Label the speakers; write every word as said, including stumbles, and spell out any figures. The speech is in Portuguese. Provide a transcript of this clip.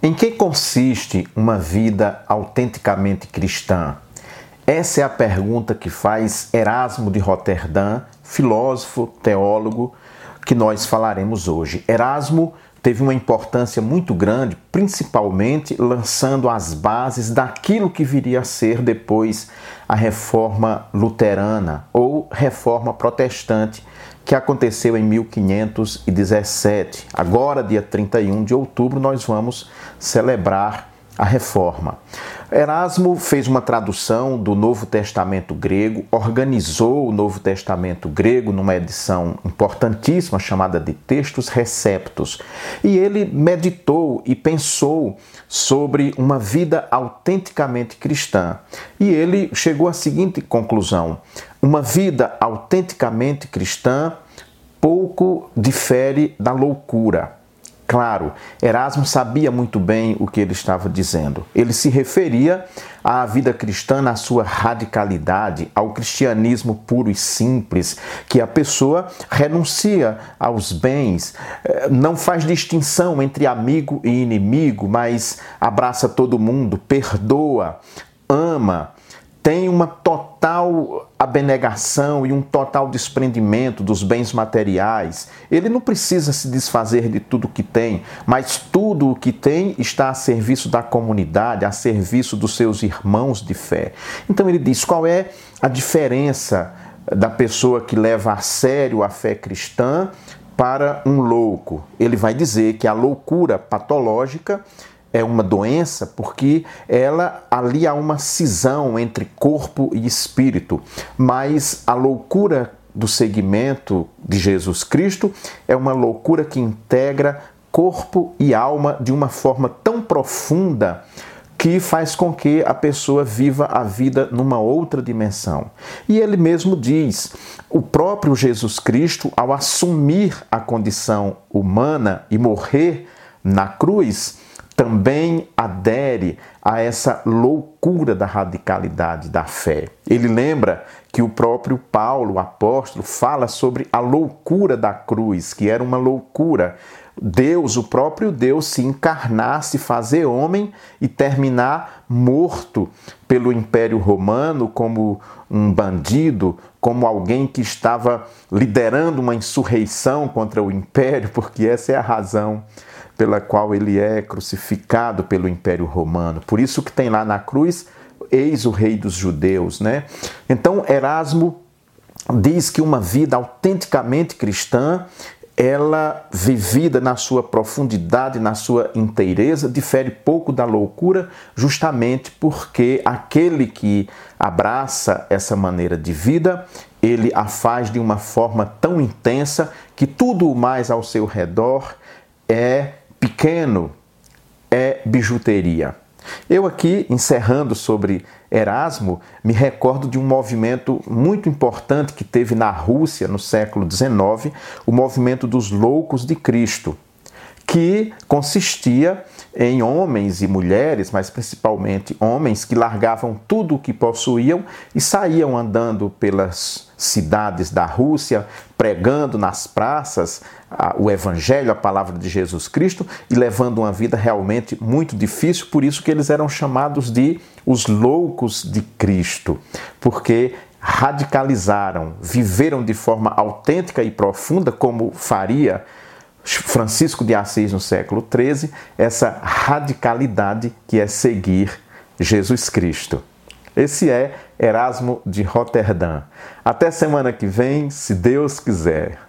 Speaker 1: Em que consiste uma vida autenticamente cristã? Essa é a pergunta que faz Erasmo de Roterdã, filósofo, teólogo, que nós falaremos hoje. Erasmo teve uma importância muito grande, principalmente lançando as bases daquilo que viria a ser depois a Reforma Luterana ou Reforma Protestante, que aconteceu em mil quinhentos e dezessete. Agora, dia trinta e um de outubro, nós vamos celebrar a Reforma. Erasmo fez uma tradução do Novo Testamento grego, organizou o Novo Testamento grego numa edição importantíssima chamada de Textos Receptos. E ele meditou e pensou sobre uma vida autenticamente cristã. E ele chegou à seguinte conclusão: uma vida autenticamente cristã pouco difere da loucura. Claro, Erasmo sabia muito bem o que ele estava dizendo. Ele se referia à vida cristã na sua radicalidade, ao cristianismo puro e simples, que a pessoa renuncia aos bens, não faz distinção entre amigo e inimigo, mas abraça todo mundo, perdoa, ama, tem uma total abnegação e um total desprendimento dos bens materiais. Ele não precisa se desfazer de tudo que tem, mas tudo o que tem está a serviço da comunidade, a serviço dos seus irmãos de fé. Então ele diz: qual é a diferença da pessoa que leva a sério a fé cristã para um louco? Ele vai dizer que a loucura patológica é uma doença porque ela ali há uma cisão entre corpo e espírito, mas a loucura do seguimento de Jesus Cristo é uma loucura que integra corpo e alma de uma forma tão profunda que faz com que a pessoa viva a vida numa outra dimensão. E ele mesmo diz, o próprio Jesus Cristo, ao assumir a condição humana e morrer na cruz, também adere a essa loucura da radicalidade da fé. Ele lembra que o próprio Paulo, o apóstolo, fala sobre a loucura da cruz, que era uma loucura. Deus, o próprio Deus, se encarnar, se fazer homem e terminar morto pelo Império Romano como um bandido, como alguém que estava liderando uma insurreição contra o Império, porque essa é a razão pela qual ele é crucificado pelo Império Romano. Por isso que tem lá na cruz, eis o rei dos judeus, né? Então, Erasmo diz que uma vida autenticamente cristã, ela vivida na sua profundidade, na sua inteireza, difere pouco da loucura, justamente porque aquele que abraça essa maneira de vida, ele a faz de uma forma tão intensa que tudo o mais ao seu redor é pequeno, é bijuteria. Eu aqui, encerrando sobre Erasmo, me recordo de um movimento muito importante que teve na Rússia no século dezenove, o movimento dos loucos de Cristo, que consistia em homens e mulheres, mas principalmente homens, que largavam tudo o que possuíam e saíam andando pelas cidades da Rússia, pregando nas praças o Evangelho, a palavra de Jesus Cristo, e levando uma vida realmente muito difícil. Por isso que eles eram chamados de os loucos de Cristo, porque radicalizaram, viveram de forma autêntica e profunda, como faria Francisco de Assis no século treze, essa radicalidade que é seguir Jesus Cristo. Esse é Erasmo de Roterdã. Até semana que vem, se Deus quiser.